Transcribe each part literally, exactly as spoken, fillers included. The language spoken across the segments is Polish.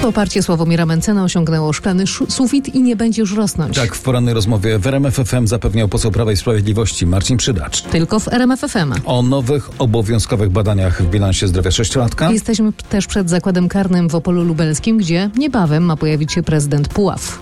Poparcie Sławomira Mentzena osiągnęło szklany sz- sufit i nie będzie już rosnąć. Tak w porannej rozmowie w R M F F M zapewniał poseł Prawa i Sprawiedliwości Marcin Przydacz. Tylko w R M F F M. O nowych obowiązkowych badaniach w bilansie zdrowia sześciolatka. Jesteśmy też przed zakładem karnym w Opolu Lubelskim, gdzie niebawem ma pojawić się prezydent Puław.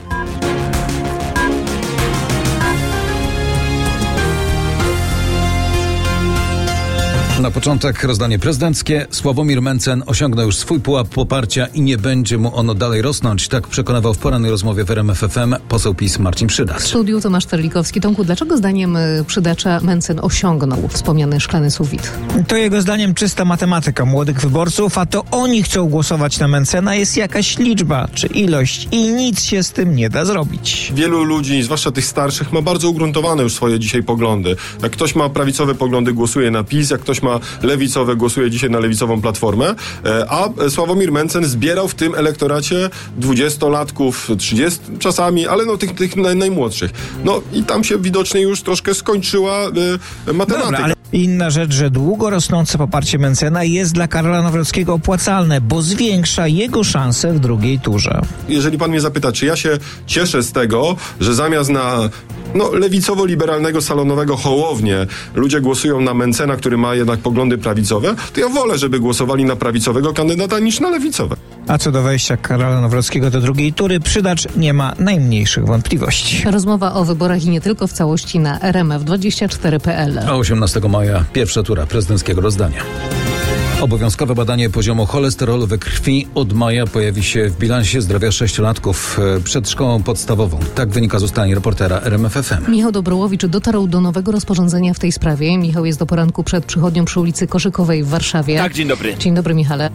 Na początek rozdanie prezydenckie. Sławomir Mentzen osiągnął już swój pułap poparcia i nie będzie mu ono dalej rosnąć. Tak przekonywał w porannej rozmowie w R M F F M poseł PiS Marcin Przydacz. W studiu Tomasz Terlikowski. Tomku, dlaczego zdaniem Przydacza Mentzen osiągnął wspomniany szklany sufit? To jego zdaniem czysta matematyka młodych wyborców, a to oni chcą głosować na Mentzena. Jest jakaś liczba czy ilość i nic się z tym nie da zrobić. Wielu ludzi, zwłaszcza tych starszych, ma bardzo ugruntowane już swoje dzisiaj poglądy. Jak ktoś ma prawicowe poglądy, głosuje na PiS, jak ktoś ma lewicowe, głosuje dzisiaj na lewicową Platformę, a Sławomir Mentzen zbierał w tym elektoracie dwudziestolatków, trzydziestu czasami, ale no tych, tych naj, najmłodszych. No i tam się widocznie już troszkę skończyła e, matematyka. Dobra, ale inna rzecz, że długo rosnące poparcie Mentzena jest dla Karola Nawrockiego opłacalne, bo zwiększa jego szanse w drugiej turze. Jeżeli pan mnie zapyta, czy ja się cieszę z tego, że zamiast na no, lewicowo-liberalnego, salonowego Hołownię ludzie głosują na Mentzena, który ma jednak poglądy prawicowe, to ja wolę, żeby głosowali na prawicowego kandydata niż na lewicowe. A co do wejścia Karola Nawrockiego do drugiej tury, Przydacz nie ma najmniejszych wątpliwości. Rozmowa o wyborach i nie tylko w całości na R M F dwadzieścia cztery kropka P L. A osiemnastego maja pierwsza tura prezydenckiego rozdania. Obowiązkowe badanie poziomu cholesterolu we krwi od maja pojawi się w bilansie zdrowia sześciolatków przed szkołą podstawową. Tak wynika z ustaleń reportera R M F F M. Michał Dobrołowicz dotarł do nowego rozporządzenia w tej sprawie. Michał jest do poranku przed przychodnią przy ulicy Koszykowej w Warszawie. Tak, dzień dobry. Dzień dobry, Michale.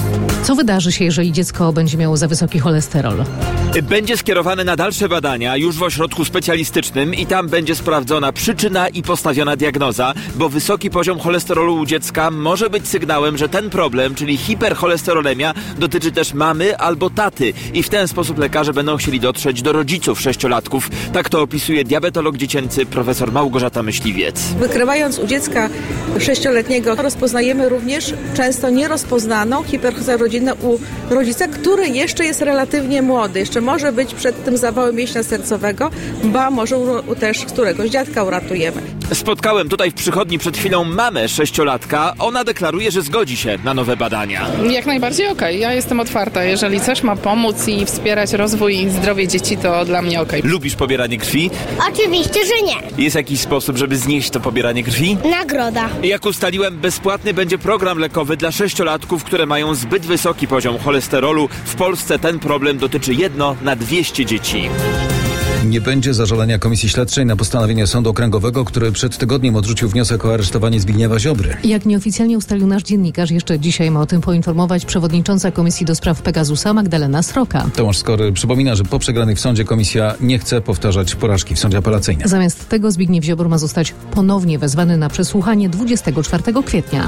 Co wydarzy się, jeżeli dziecko będzie miało za wysoki cholesterol? Będzie skierowane na dalsze badania już w ośrodku specjalistycznym i tam będzie sprawdzona przyczyna i postawiona diagnoza, bo wysoki poziom cholesterolu u dziecka może być sygnałem, że ten problem, czyli hipercholesterolemia, dotyczy też mamy albo taty i w ten sposób lekarze będą chcieli dotrzeć do rodziców sześciolatków. Tak to opisuje diabetolog dziecięcy profesor Małgorzata Myśliwiec. Wykrywając u dziecka sześcioletniego rozpoznajemy również często nierozpoznaną hipercholesterolemię u rodzica, który jeszcze jest relatywnie młody, jeszcze może być przed tym zawałem mięśnia sercowego, ba może u, też któregoś dziadka uratujemy. Spotkałem tutaj w przychodni przed chwilą mamę sześciolatka. Ona deklaruje, że zgodzi się na nowe badania. Jak najbardziej okej. Okay. Ja jestem otwarta. Jeżeli coś ma pomóc i wspierać rozwój i zdrowie dzieci, to dla mnie okej. Okay. Lubisz pobieranie krwi? Oczywiście, że nie. Jest jakiś sposób, żeby znieść to pobieranie krwi? Nagroda. Jak ustaliłem, bezpłatny będzie program lekowy dla sześciolatków, które mają zbyt wysoki poziom cholesterolu. W Polsce ten problem dotyczy jedno na dwieście dzieci. Nie będzie zażalenia Komisji Śledczej na postanowienie Sądu Okręgowego, który przed tygodniem odrzucił wniosek o aresztowanie Zbigniewa Ziobry. Jak nieoficjalnie ustalił nasz dziennikarz, jeszcze dzisiaj ma o tym poinformować przewodnicząca Komisji do Spraw Pegasusa Magdalena Sroka. Tomasz Skory przypomina, że po przegranej w sądzie komisja nie chce powtarzać porażki w sądzie apelacyjnym. Zamiast tego Zbigniew Ziobro ma zostać ponownie wezwany na przesłuchanie dwudziestego czwartego kwietnia.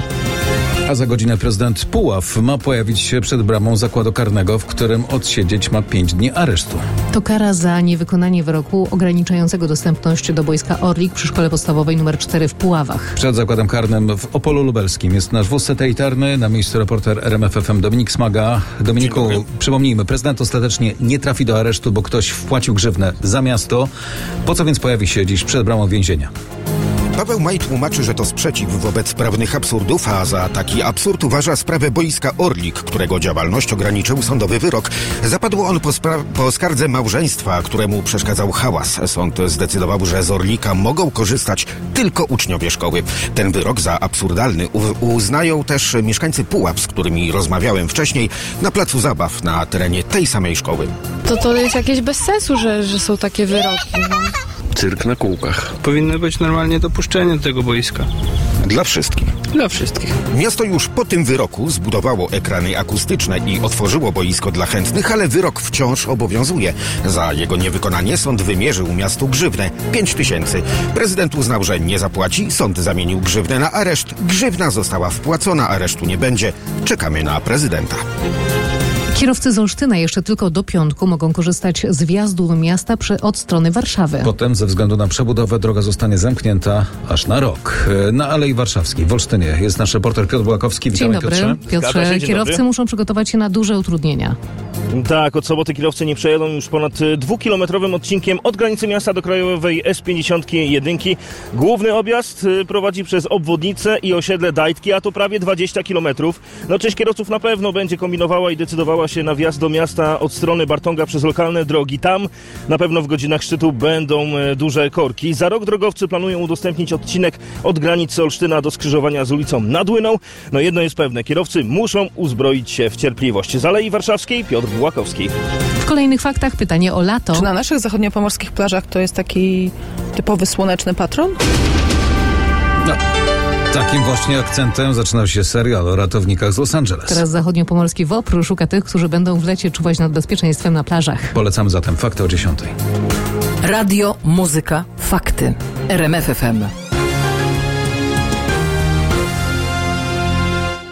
A za godzinę prezydent Puław ma pojawić się przed bramą zakładu karnego, w którym odsiedzieć ma pięć dni aresztu. To kara za niewykonanie wyroku ograniczającego dostępność do boiska Orlik przy szkole podstawowej numer cztery w Puławach. Przed zakładem karnym w Opolu Lubelskim jest nasz wóz satelitarny. Na miejscu reporter R M F F M Dominik Smaga. Dominiku, przypomnijmy, prezydent ostatecznie nie trafi do aresztu, bo ktoś wpłacił grzywnę za miasto. Po co więc pojawi się dziś przed bramą więzienia? Paweł Maj tłumaczy, że to sprzeciw wobec prawnych absurdów, a za taki absurd uważa sprawę boiska Orlik, którego działalność ograniczył sądowy wyrok. Zapadł on po, spra- po skardze małżeństwa, któremu przeszkadzał hałas. Sąd zdecydował, że z Orlika mogą korzystać tylko uczniowie szkoły. Ten wyrok za absurdalny u- uznają też mieszkańcy Puław, z którymi rozmawiałem wcześniej, na placu zabaw na terenie tej samej szkoły. To to jest jakieś bez sensu, że, że są takie wyroki. No. Cyrk na kółkach. Powinno być normalnie dopuszczenie do tego boiska. Dla wszystkich. Dla wszystkich. Miasto już po tym wyroku zbudowało ekrany akustyczne i otworzyło boisko dla chętnych, ale wyrok wciąż obowiązuje. Za jego niewykonanie sąd wymierzył miastu grzywnę pięć tysięcy. Prezydent uznał, że nie zapłaci, sąd zamienił grzywnę na areszt. Grzywna została wpłacona, aresztu nie będzie. Czekamy na prezydenta. Kierowcy z Olsztyna jeszcze tylko do piątku mogą korzystać z wjazdu do miasta przy, od strony Warszawy. Potem ze względu na przebudowę droga zostanie zamknięta aż na rok. Na Alei Warszawskiej w Olsztynie jest nasz reporter Piotr Błakowski. Dzień Witamy, dobry, Piotrze. Piotrze. Dzień Kierowcy dobry. muszą przygotować się na duże utrudnienia. Tak, od soboty kierowcy nie przejadą już ponad dwukilometrowym odcinkiem od granicy miasta do krajowej S pięćdziesiąt jeden. Główny objazd prowadzi przez obwodnicę i osiedle Dajtki, a to prawie dwadzieścia kilometrów. No część kierowców na pewno będzie kombinowała i decydowała się na wjazd do miasta od strony Bartonga przez lokalne drogi. Tam na pewno w godzinach szczytu będą duże korki. Za rok drogowcy planują udostępnić odcinek od granicy Olsztyna do skrzyżowania z ulicą Nadłyną. No jedno jest pewne, kierowcy muszą uzbroić się w cierpliwość. Z Alei Warszawskiej Piotr Błakowski. W kolejnych faktach pytanie o lato. Czy na naszych zachodniopomorskich plażach to jest taki typowy słoneczny patron? No. Takim właśnie akcentem zaczynał się serial o ratownikach z Los Angeles. Teraz zachodniopomorski W O P R szuka tych, którzy będą w lecie czuwać nad bezpieczeństwem na plażach. Polecamy zatem fakty o dziesiątej. Radio, muzyka, fakty. R M F F M.